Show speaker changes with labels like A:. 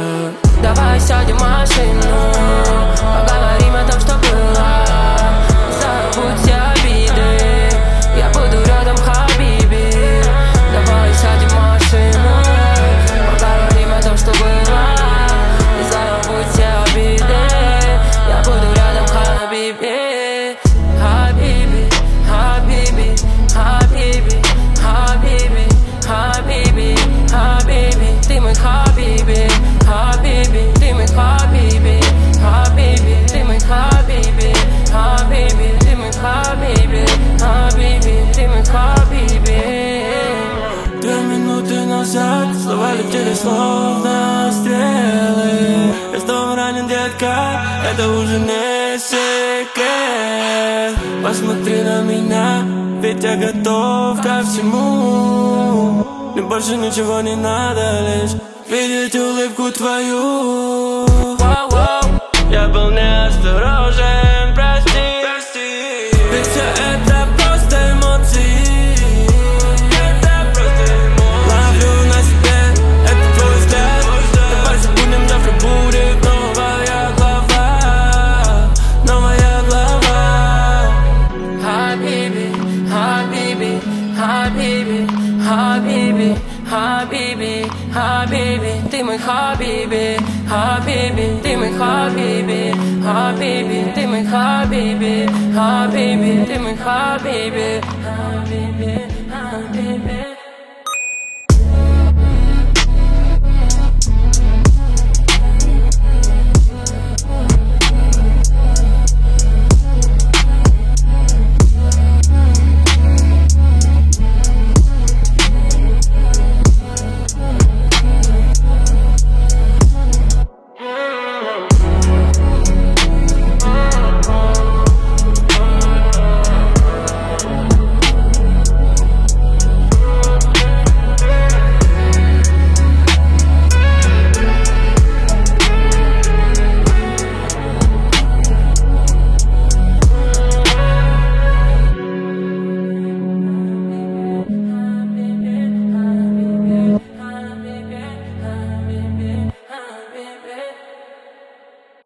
A: Давай сядем в машину, поговорим о том, что было. Забудь все обиды, я буду рядом, хабиби. Давай сядем в машину, поговорим о том, что было. Забудь все обиды, я буду рядом, хабиби. Хабиби, хабиби, хабиби, хабиби, хабиби, хабиби, ты мой хабиби. Хабиби, ты мой хабиби, хабиби, ты мой хабиби, хабиби, ты мой хабиби, хабиби, ты мой хабиби.
B: 2 минуты назад слова летели словно стрелы. Я снова ранен, детка, это уже не секрет. Посмотри на меня, ведь я готов ко всему. Мне больше ничего не надо, лишь видеть улыбку твою. Я был неосторожен, прости. Ведь все это просто эмоции. Ловлю на себе, это твой взгляд. Давай забудем, завтра будет новая глава. Новая глава.
A: Хабиби, хабиби, хабиби, хабиби, хабиби, хабиби, ты мой хабиби, хабиби, ты мой хабиби, хабиби, ты мой хабиби, хабиби, ты мой хабиби, хабиби, хабиби.